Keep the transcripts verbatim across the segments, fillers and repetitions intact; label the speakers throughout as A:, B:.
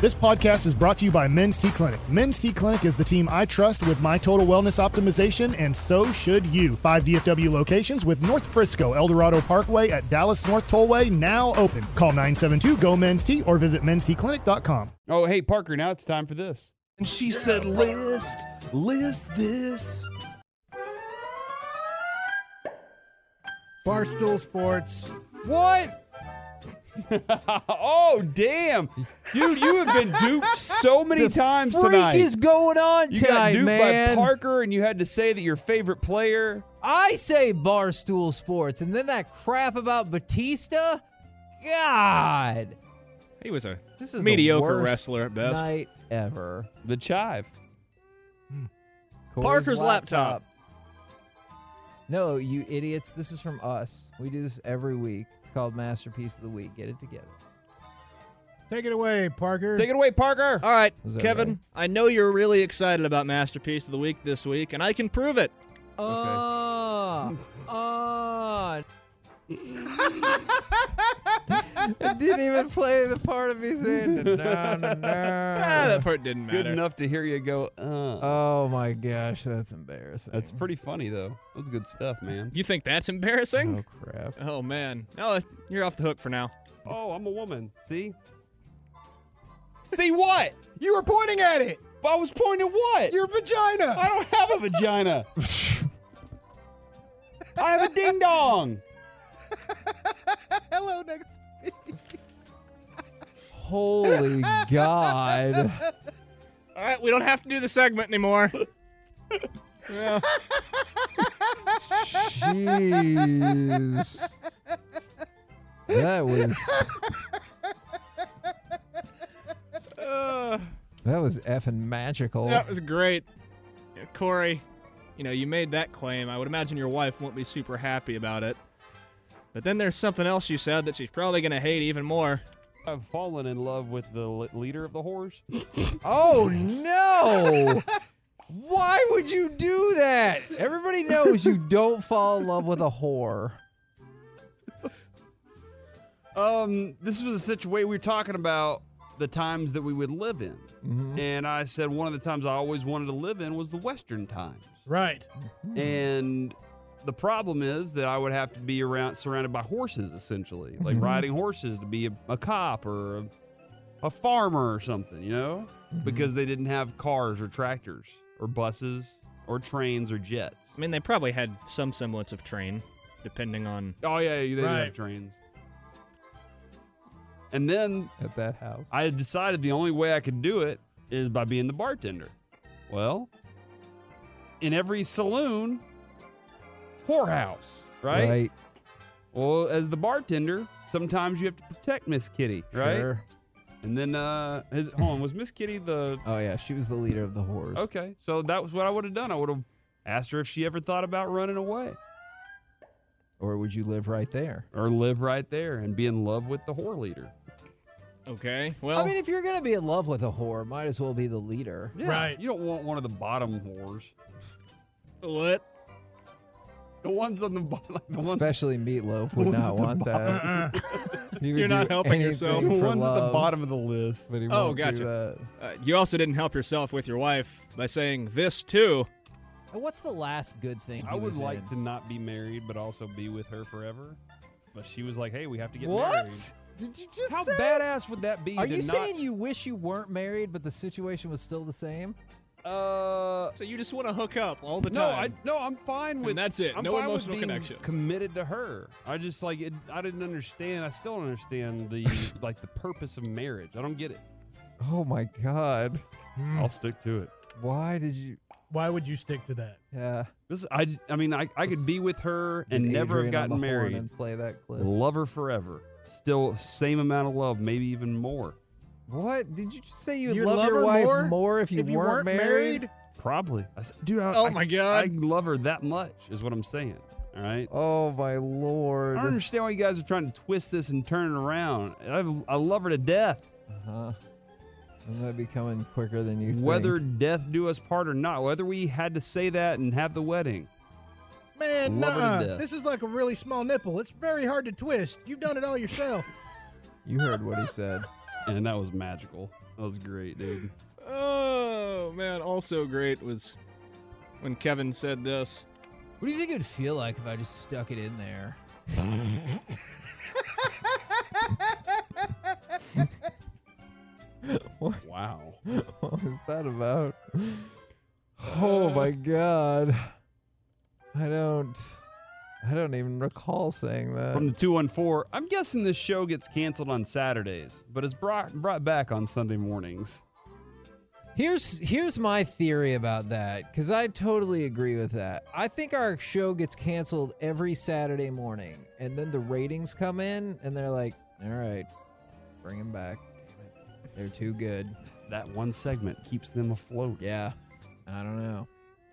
A: This podcast is brought to you by Men's T Clinic. Men's T Clinic is the team I trust with my total wellness optimization, and so should you. Five D F W locations with North Frisco, El Dorado Parkway at Dallas North Tollway now open. Call nine seven two, G O, Men's T or visit men's t clinic dot com.
B: Oh, hey, Parker, now it's time for this.
C: And she said, list, list this.
D: Barstool Sports.
B: What? Oh, damn. Dude, you have been duped so many
E: the
B: times
E: freak
B: tonight.
E: is going on
B: you
E: tonight,
B: got duped
E: man.
B: by Parker, and you had to say that your favorite player.
E: I say Barstool Sports, and then that crap about Batista? God.
F: He was a
E: This is
F: mediocre
E: the worst
F: wrestler at best.
E: night ever.
B: The Chive.
E: Corey's
F: Parker's laptop.
E: No, you idiots. This is from us. We do this every week. It's called Masterpiece of the Week. Get it together.
D: Take it away, Parker.
B: Take it away, Parker.
F: All right,
E: Was that
F: Kevin,
E: right?
F: I know you're really excited about Masterpiece of the Week this week, and I can prove it.
E: Uh, uh. It didn't even play the part of me saying, no, no, no.
F: Ah, that part didn't matter.
B: Good enough to hear you go, uh.
E: Oh, my gosh. That's embarrassing.
B: That's pretty funny, though. That was good stuff, man.
F: You think that's embarrassing?
E: Oh, crap.
F: Oh, man. No, you're off the hook for now.
B: Oh, I'm a woman. See? See what?
D: You were pointing at it.
B: I was pointing at what?
D: Your vagina.
B: I don't have a vagina. I have a ding dong.
D: Hello, next.
E: Holy God.
F: All right, we don't have to do the segment anymore. Well,
E: Jeez. That was
F: uh,
E: that was effing magical.
F: that was great. Yeah, Corey, you know, you made that claim. I would imagine your wife won't be super happy about it. But then there's something else you said that she's probably going to hate even more.
B: I've fallen in love with the li- leader of the whores.
E: Oh no! Why would you do that? Everybody knows you don't fall in love with a whore.
B: Um, this was a situation we were talking about the times that we would live in.
E: Mm-hmm.
B: And I said one of the times I always wanted to live in was the Western times.
D: Right.
B: And the problem is that I would have to be around surrounded by horses, essentially, like
E: Mhm.
B: riding horses to be a, a cop or a, a farmer or something, you know,
E: Mhm.
B: because they didn't have cars or tractors or buses or trains or jets.
F: I mean, they probably had some semblance of train, depending on...
B: Oh yeah, they did
D: Right.
B: have trains. And then
E: At that house.
B: I had decided the only way I could do it is by being the bartender. Well, in every saloon, whorehouse, right?
E: Right.
B: Well, as the bartender, sometimes you have to protect Miss Kitty, right?
E: Sure.
B: And then, uh, his, hold on, was Miss Kitty the...
E: Oh yeah, she was the leader of the whores.
B: Okay, so that was what I would have done. I would have asked her if she ever thought about running away
E: Or would you live right there?
B: or live right there and be in love with the whore leader.
F: Okay, well...
E: I mean, if you're gonna be in love with a whore, might as well be the leader.
B: Yeah,
D: Right.
B: You don't want one of the bottom whores.
F: what?
B: The ones on the bottom. The ones,
E: Especially Meatloaf would
B: One's
E: not
B: the
E: want that.
D: Uh-uh.
E: He would
F: You're not
E: do
F: helping
E: anything
F: yourself.
B: the
E: for
B: ones at the
E: love,
B: bottom of the list.
E: But he
F: Oh,
E: won't
F: gotcha.
E: do that.
F: Uh, you also didn't help yourself with your wife by saying this, too.
E: And what's the last good thing
B: I
E: he
B: would
E: was
B: like
E: in?
B: to not be married, but also be with her forever. But she was like, "Hey, we have to get
E: What?
B: married."
E: Did you just
B: How
E: say?
B: badass would that be?
E: Are
B: to
E: you
B: not,
E: saying you wish you weren't married, but the situation was still the same?
B: Uh,
F: So you just want to hook up all the
B: no,
F: time.
B: I no, I'm fine with.
F: And that's it.
B: I'm
F: No
B: fine
F: emotional
B: with being
F: connection.
B: committed to her. I just like it. I didn't understand. I still don't understand the like the purpose of marriage. I don't get it.
E: Oh my God!
D: Hmm.
B: I'll stick to it.
E: Why did you?
D: Why would you stick to that?
E: Yeah.
B: This, I, I mean, I, I could be with her and
E: Did
B: never
E: Adrian
B: have
E: on
B: gotten
E: the horn
B: married.
E: and play that clip.
B: Love her forever. Still same amount of love, maybe even more.
E: What did you just say? You'd,
D: You'd
E: love,
D: love
E: your
D: her
E: wife
D: more
E: more, if you,
D: if you
E: weren't,
D: weren't married?
B: Probably. I said, dude, I,
F: Oh
B: I-
F: my God.
B: I love her that much, is what I'm saying. All right.
E: Oh my Lord!
B: I don't understand why you guys are trying to twist this and turn it around. I, I love her to death.
E: Uh huh. And that'd be coming quicker than you think.
B: Whether death do us part or not, whether we had to say that and have the wedding.
D: Man,
B: Love her to
D: nuh-uh.
B: death.
D: This is like a really small nipple. It's very hard to twist. You've done it all yourself.
E: You heard what he said.
B: And that was magical. That was great, dude.
F: Oh, man. Also great was when Kevin said this.
E: What do you think it would feel like if I just stuck it in there?
B: Wow.
E: What was that about? Oh my god. I don't I don't even recall saying that.
B: From the two one four, I'm guessing this show gets canceled on Saturdays, but it's brought brought back on Sunday mornings.
E: Here's here's my theory about that, because I totally agree with that. I think our show gets canceled every Saturday morning, and then the ratings come in, and they're like, all right, bring them back. Damn it. They're too good.
B: That one segment keeps them afloat.
E: Yeah, I don't know.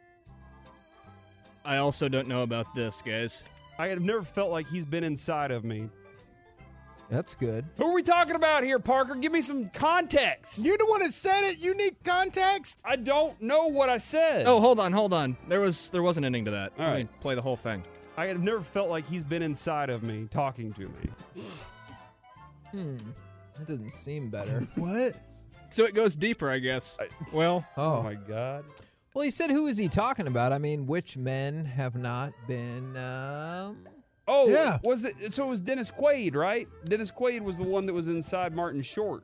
F: I also don't know about this, guys.
B: I have never felt like he's been inside of me.
E: That's good.
B: Who are we talking about here, Parker? Give me some context.
D: You the one that said it. You need context.
B: I don't know what I said.
F: Oh, hold on, hold on. There was there was an ending to that.
B: All
F: Let me
B: right.
F: play the whole thing.
B: I have never felt like he's been inside of me, talking to me.
E: Hmm. That doesn't seem better.
D: What?
F: So it goes deeper, I guess.
B: I-
F: Well,
B: Oh
E: Oh.
B: my God.
E: Well, he said, who is he talking about? I mean, which men have not been, um...
B: Oh,
D: Yeah.
B: Was it? So it was Dennis Quaid, right? Dennis Quaid was the one that was inside Martin Short.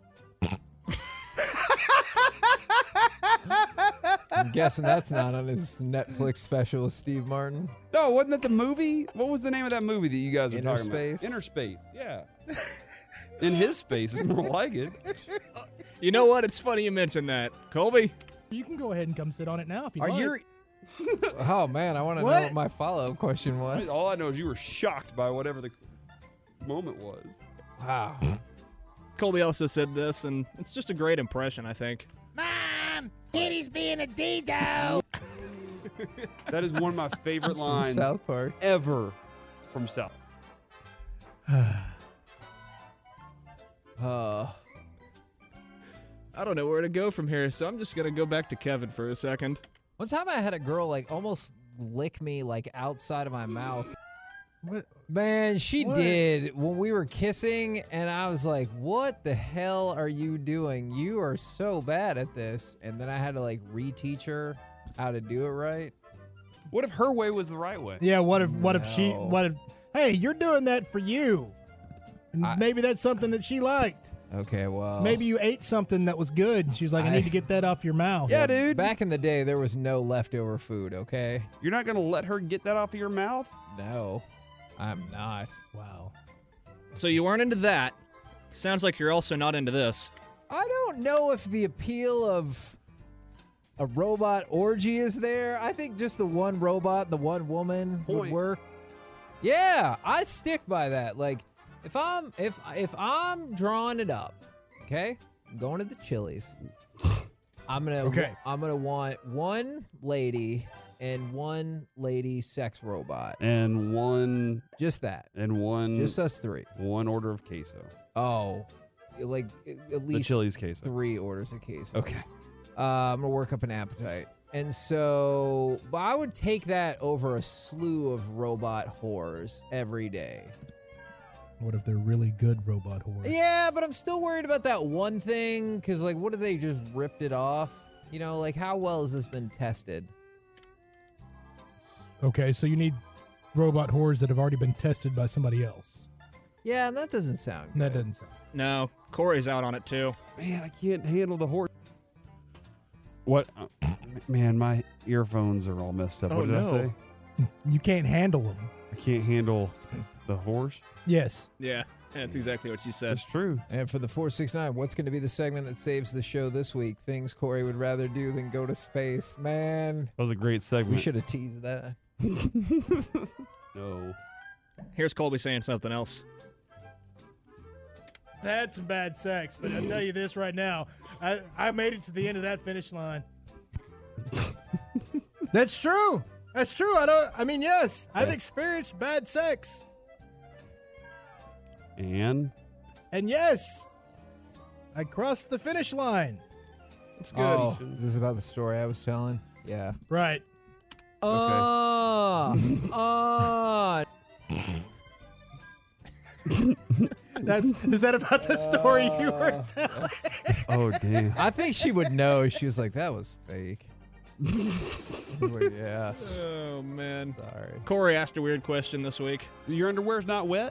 E: I'm guessing that's not on his Netflix special with Steve Martin.
B: No, wasn't that the movie? What was the name of that movie that you guys were
E: Inner
B: talking
E: Space?
B: about? Inner Space. Yeah. In his space is more like it.
F: you know what? It's funny you mentioned that. Colby?
D: You can go ahead and come sit on it now if you
E: Are
D: like.
E: you... Oh, man, I want to know
D: What?
E: what my follow-up question was.
B: All I know is you were shocked by whatever the moment was.
E: Wow.
F: Colby also said this, and it's just a great impression, I think.
D: Mom, Kitty's being a D-do.
B: That is one of my favorite
E: From
B: lines
E: South Park.
B: ever from South.
E: Uh,
F: I don't know where to go from here, so I'm just going to go back to Kevin for a second.
E: one time I had a girl, like, almost lick me, like, outside of my mouth.
D: What?
E: Man, she
D: What?
E: did when we were kissing, and I was like, what the hell are you doing? You are so bad at this. And then I had to, like, reteach her how to do it right.
B: What if her way was the right way?
D: Yeah. What if? What if she?
E: No.
D: What if? Hey, you're doing that for you. And
E: I-
D: maybe that's something that she liked.
E: Okay, well.
D: Maybe you ate something that was good. And she was like, I,
E: I-
D: need to get that off your mouth.
B: Yeah, dude.
E: Back in the day, there was no leftover food, okay?
B: You're not going to let her get that off of your mouth?
E: No, I'm not.
D: Wow.
F: So you weren't into that. Sounds like you're also not into this.
E: I don't know if the appeal of a robot orgy is there. I think just the one robot, the one woman would
B: Point.
E: work. Yeah, I stick by that. Like, if I'm if if I'm drawing it up, okay, I'm going to the Chili's. I'm gonna
D: Okay.
E: I'm gonna want one lady and one lady sex robot.
B: And one,
E: Just that.
B: and one,
E: Just us three.
B: one order of queso.
E: Oh, like at
B: The
E: least
B: Chili's queso.
E: three orders of queso.
B: Okay.
E: Uh, I'm gonna work up an appetite, and so, but I would take that over a slew of robot whores every day.
D: What if they're really good robot whores?
E: Yeah, but I'm still worried about that one thing, because like, what if they just ripped it off? You know, like how well has this been tested?
D: Okay, so you need robot whores that have already been tested by somebody else.
E: Yeah, and that doesn't sound good.
D: That doesn't sound.
F: No, Corey's out on it too.
B: Man, I can't handle the horse. What? Uh, man, my earphones are all messed up.
F: Oh,
B: what did I
F: no.
B: say?
D: You can't handle them.
B: I can't handle the horse.
D: Yes.
F: Yeah, that's exactly what you said.
B: That's true.
E: And for the four six nine, what's going to be the segment that saves the show this week? Things Corey would rather do than go to space. Man,
B: That was a great segment.
E: we should have teased that.
B: No.
F: Here's Colby saying something else.
D: Had some bad sex, but I'll tell you this right now. I, I made it to the end of that finish line. That's true. That's true. I don't I mean, yes, I've
B: Yeah.
D: experienced bad sex.
B: And
D: And yes, I crossed the finish line.
F: It's good.
E: Oh, is this about the story I was telling? Yeah.
D: Right.
E: Uh, uh,
D: That's is that about the story you were telling?
B: Oh, damn.
E: I think she would know. She was like, that was fake. I was like, yeah.
F: Oh man.
E: Sorry.
F: Corey asked a weird question this week.
B: Your underwear's not wet?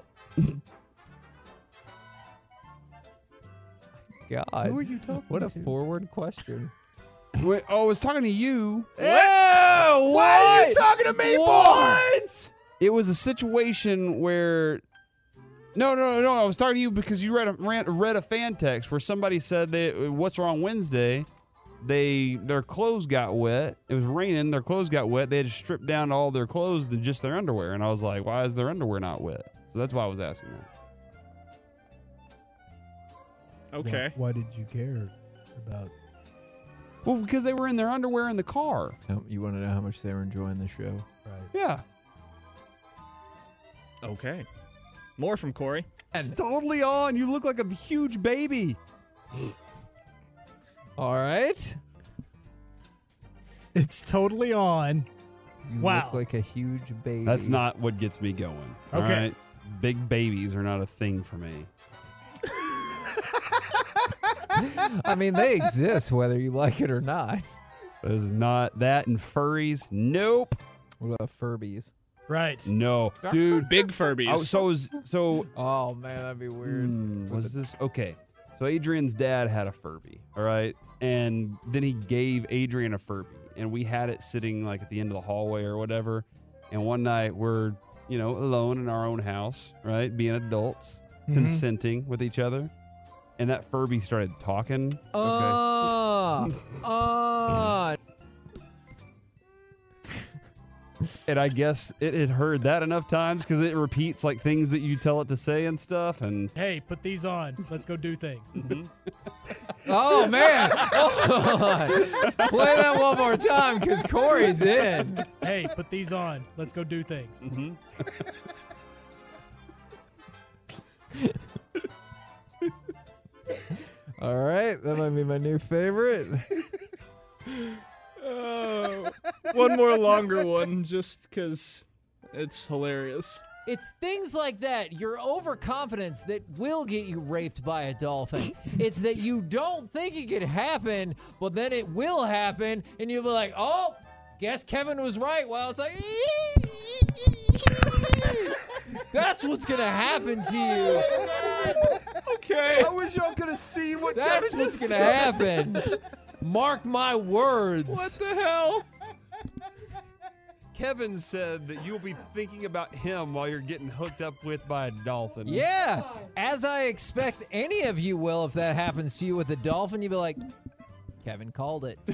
E: God.
D: Who are you talking
E: What a
D: to?
E: forward question.
B: Wait, oh, I was talking to you.
E: Ew, what?
C: What are you talking to me
E: What?
B: It was a situation where. No, no, no. I was talking to you because you read a ran- read a fan text where somebody said that what's wrong Wednesday. They their clothes got wet. It was raining. Their clothes got wet. They had to strip down all their clothes to just their underwear. And I was like, why is their underwear not wet? So that's why I was asking that.
F: Okay.
D: Why, why did you care about?
B: Well, because they were in their underwear in the car.
E: Oh, you want to know how much they were enjoying the show?
D: Right.
B: Yeah.
F: Okay. More from Corey.
B: It's totally on. You look like a huge baby.
E: All right.
D: It's totally on.
E: You
D: Wow.
E: look like a huge baby.
B: That's not what gets me going. all
D: Okay.
B: right? Big babies are not a thing for me.
E: I mean, they exist whether you like it or not.
B: This is not that and furries. Nope.
E: What about Furbies?
D: Right.
B: No. Dude.
F: Big Furbies.
B: I, so was so
E: Oh man, that'd be weird.
B: Hmm, was this okay? So Adrian's dad had a Furby, all right, and then he gave Adrian a Furby, and we had it sitting like at the end of the hallway or whatever. And one night we're, you know, alone in our own house, right, being adults,
D: Mhm.
B: consenting with each other, and that Furby started talking.
E: Uh, uh,
B: And I guess it had heard that enough times because it repeats like things that you tell it to say and stuff. And
D: Hey, put these on. Let's go do things.
E: oh man! Oh, play that one more time because Corey's in.
D: Hey, put these on. Let's go do things.
E: All right, that might be my new favorite.
F: Oh, one more longer one, just because it's hilarious.
E: It's things like that, your overconfidence that will get you raped by a dolphin. It's that you don't think it could happen, but then it will happen, and you'll be like, oh, guess Kevin was right. Well, it's like, that's what's going to happen to you.
F: Okay.
B: I wish y'all could have seen what
E: That's what's going to happen. Mark my words.
F: What the hell?
B: Kevin said that you'll be thinking about him while you're getting hooked up with by a dolphin.
E: Yeah, as I expect any of you will if that happens to you with a dolphin, you'll be like, Kevin called it.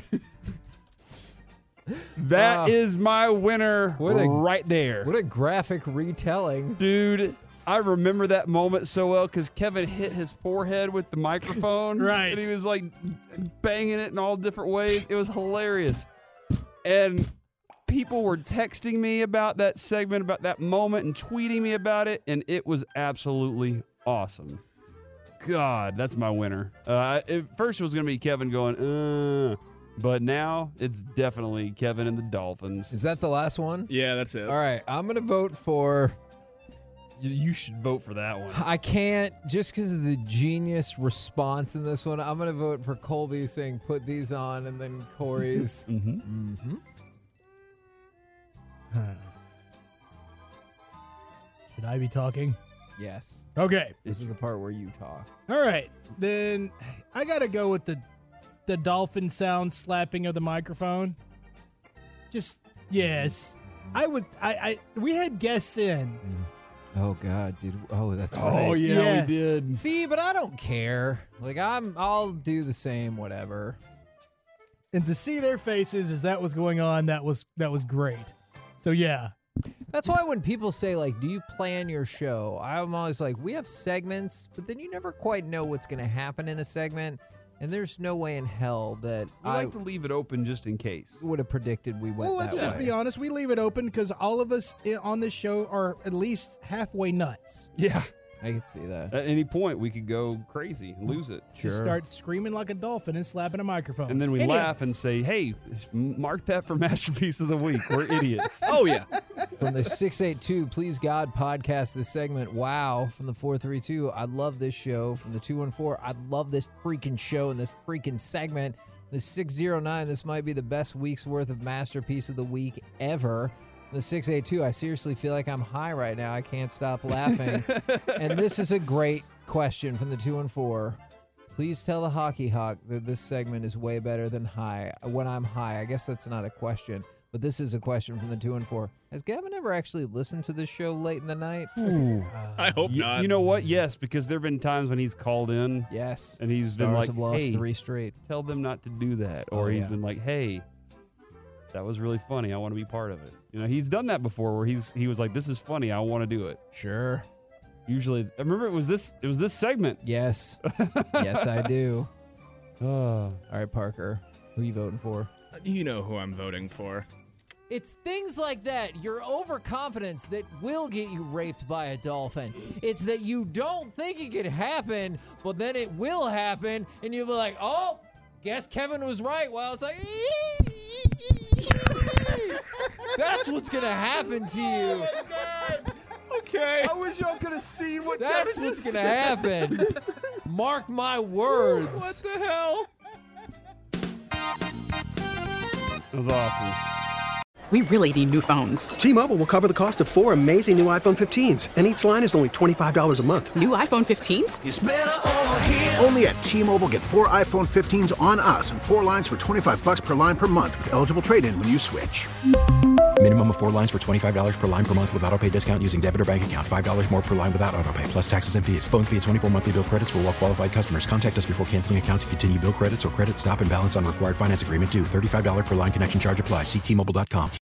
B: That
E: Uh,
B: is my winner
E: what a-
B: right there.
E: What a graphic retelling.
B: Dude, I remember that moment so well because Kevin hit his forehead with the microphone.
D: Right.
B: And he was like banging it in all different ways. It was hilarious. And people were texting me about that segment, about that moment, and tweeting me about it. And it was absolutely awesome. God, that's my winner. Uh, at first, it was going to be Kevin going, uh. But now it's definitely Kevin and the Dolphins.
E: Is that the last one?
F: Yeah, that's it.
E: All right, I'm going to vote for.
B: You, you should vote for that one.
E: I can't, just because of the genius response in this one, I'm going to vote for Colby saying, put these on, and then Corey's.
B: Mm-hmm.
E: mm-hmm.
D: Should I be talking?
E: Yes.
D: Okay.
E: This is the part where you talk.
D: All right. Then I got to go with the the dolphin sound slapping of the microphone. Just yes. I was I I we had guests in.
E: Oh, God, dude. Oh, that's
B: Oh,
E: right.
B: yeah,
D: Yeah.
B: we did.
E: See, but I don't care. Like, I'm, I'll do the same, whatever.
D: And to see their faces as that was going on, that was that was great. So yeah.
E: That's why when people say, like, do you plan your show? I'm always like, we have segments, but then you never quite know what's going to happen in a segment. And there's no way in hell that
B: We
E: I
B: like to leave it open just in case.
E: would have predicted we went
D: Well, let's
E: that
D: just
E: way.
D: be honest. We leave it open because all of us i- on this show are at least halfway nuts.
B: Yeah.
E: I can see that.
B: At any point, we could go crazy and lose it.
D: Just start screaming like a dolphin and slapping a microphone.
B: And then we
D: Idiots.
B: laugh and say, hey, mark that for Masterpiece of the Week. We're idiots.
F: Oh, yeah.
E: From the six eight two Please God podcast, this segment, wow. From the four three two, I love this show. From the two one four, I love this freaking show and this freaking segment. The six oh nine, this might be the best week's worth of Masterpiece of the Week ever. The six eight two, I seriously feel like I'm high right now. I can't stop laughing. And this is a great question from the two one four. Please tell the Hockey Hawk that this segment is way better than high. When I'm high, I guess that's not a question, but this is a question from the two one four. Has Gavin ever actually listened to this show late in the night?
F: I hope
B: You,
F: not.
B: you know what? Yes, because there have been times when he's called in
E: Yes.
B: and he's been
E: Stars
B: like,
E: have lost
B: hey,
E: three straight.
B: tell them not to do that. Or
E: Oh,
B: he's
E: yeah.
B: been like, hey, that was really funny. I want to be part of it. You know, he's done that before where he's he was like, this is funny. I want to do it.
E: Sure.
B: Usually, I remember it was this it was this segment.
E: Yes. Yes, I do.
B: Oh.
E: All right, Parker. Who you voting for?
F: You know who I'm voting for.
E: It's things like that, your overconfidence that will get you raped by a dolphin. It's that you don't think it could happen, but then it will happen, and you'll be like, oh, guess Kevin was right. Well, it's like, that's what's going to happen to you.
F: Okay.
B: I wish y'all could have seen what
E: That's
B: Kevin
E: what's
B: just
E: going to happen. Mark my words.
F: What the hell?
B: That was awesome.
G: We really need new phones.
C: T-Mobile will cover the cost of four amazing new iPhone fifteens, and each line is only twenty-five dollars a month.
G: New iPhone fifteens?
H: It's better over here. Only at T-Mobile, get four iPhone fifteens on us and four lines for twenty-five bucks per line per month with eligible trade-in when you switch.
I: Minimum of four lines for twenty-five dollars per line per month with autopay discount using debit or bank account. five dollars more per line without autopay, plus taxes and fees. Phone fee at twenty-four monthly bill credits for well-qualified customers. Contact us before canceling account to continue bill credits or credit stop and balance on required finance agreement due. thirty-five dollars per line connection charge applies. See T Mobile dot com.